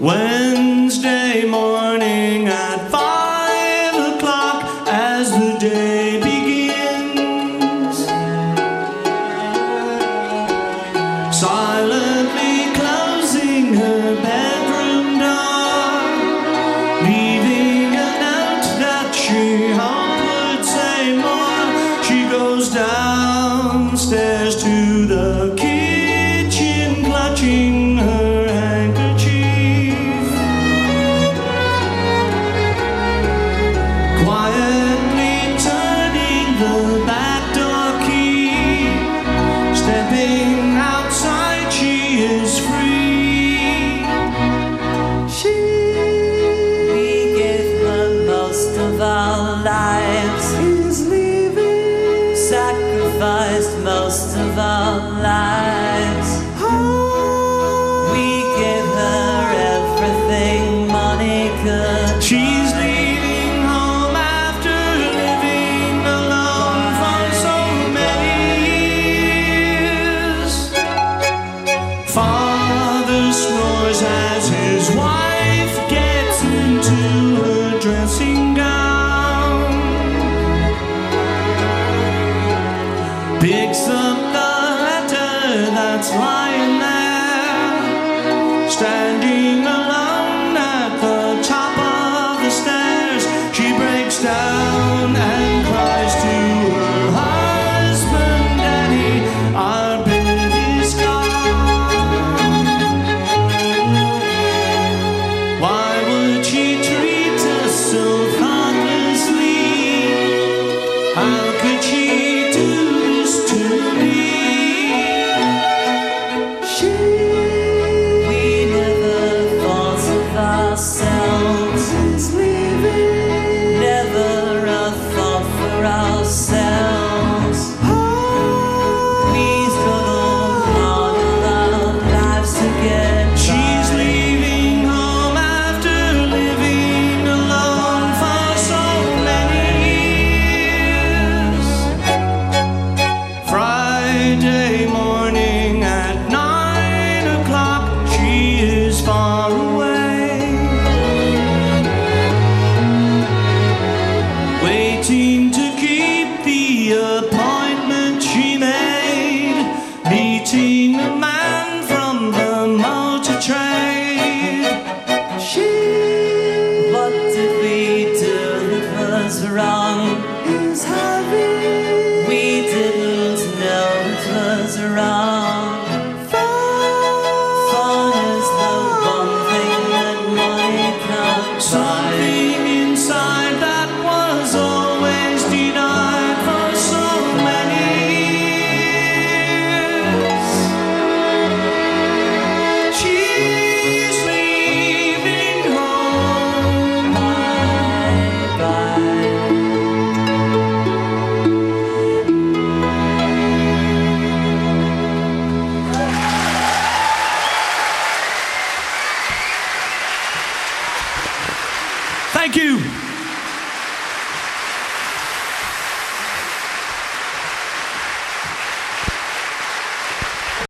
Wednesday morning at 5 o'clock as the day begins, silently closing her bedroom door, leaving a note that she hoped would say more. She goes downstairs to the kitchen, clutching her handkerchief, quietly turning the back door key. Stepping outside, she is free. We gave her most of our lives, Is leaving, sacrificed most of our lives. We gave her everything money could. she's leaving home after living alone for so many years. Father snores as his wife gets into her dressing gown, picks up the letter that's lying there, standing alone at the top of the stairs. She breaks down and cries to her husband, "Daddy, our baby's gone." Why would she treat us so thoughtlessly? How could she do this to me? We never thought of ourselves, never a thought for ourselves. We struggled hard all our lives to get She's by. leaving home after living alone for so many years. Friday morning at 9 o'clock, she is far away, waiting to keep the appointment she made, meeting a man from the motor trade. What did we do that was wrong? We didn't know it was wrong. Fun is the one thing that money can't buy. Something inside that was always denied for so many years. She's leaving home. Bye. Thank you.